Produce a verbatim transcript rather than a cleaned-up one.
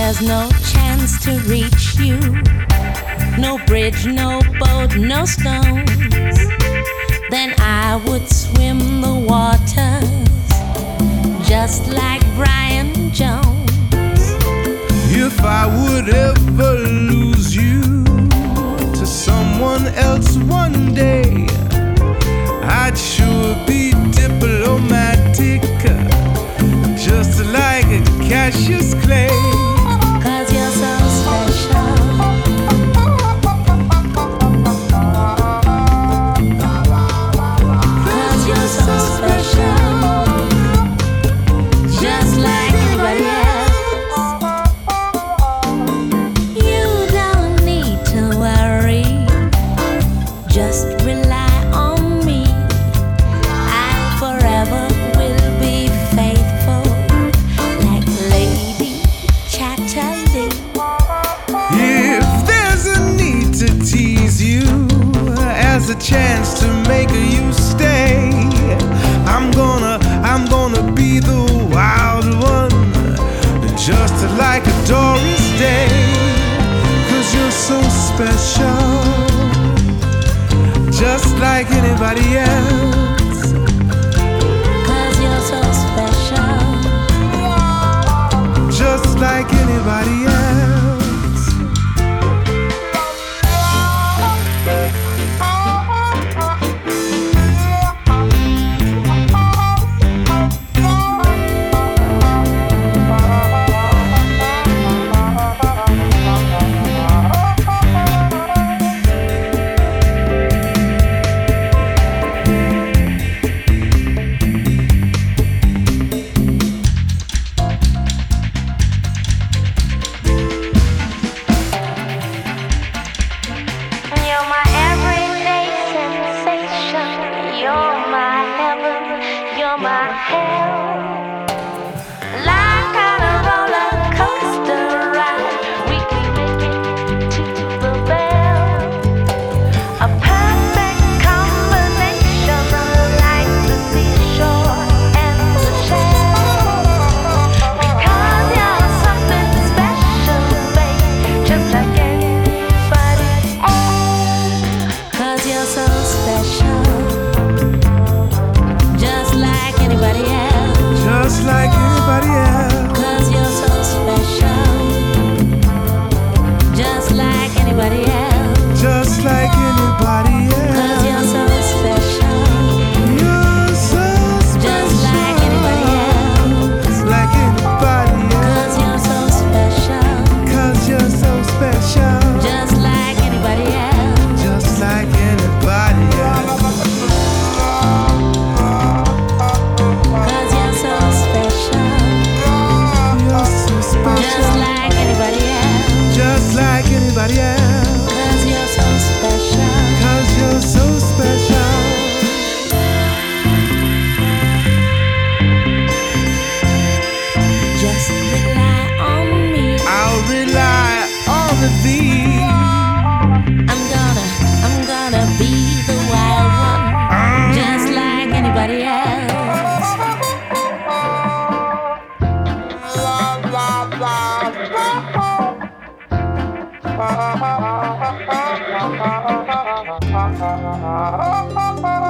there's no chance to reach you. No bridge, no boat, no stones. Then I would swim the waters just like Brian Jones. If I would ever lose you to someone else one day, I'd sure be diplomatic, just like Cassius Clay. Cause you're so special. Cause you're so special. Just like anybody else. You don't need to worry. Just rely on me. I forever will be faithful, like Lady Chatterley. If there's a need to tease you as a chance to make you stay, I'm gonna, I'm gonna be the wild one, just like a Doris Day. Cause you're so special, just like anybody else. Cause you're so special. Just like anybody else. You're my everyday sensation. You're my heaven. You're my hell. Like on a roller coaster ride, we can make it to the bell. A perfect combination, like the seashore and the shell. Because you're something special, babe, just like anybody else. Cause you're so special, just like anybody else. Just like anybody else. Cause you're so special, just like anybody else. Just like anybody Cause you're else. so special, You're so just like anybody else. special. Like anybody Cause else. you're so special, Cause you're so special. just like anybody else. Just like anybody else. Cause you're so special, You're so special. just like anybody else. Just like anybody else. Cause you're so special. Cause you're so special. Just rely on me. I'll rely on thee. I'm gonna, I'm gonna be the wild one, just like anybody else. Ah,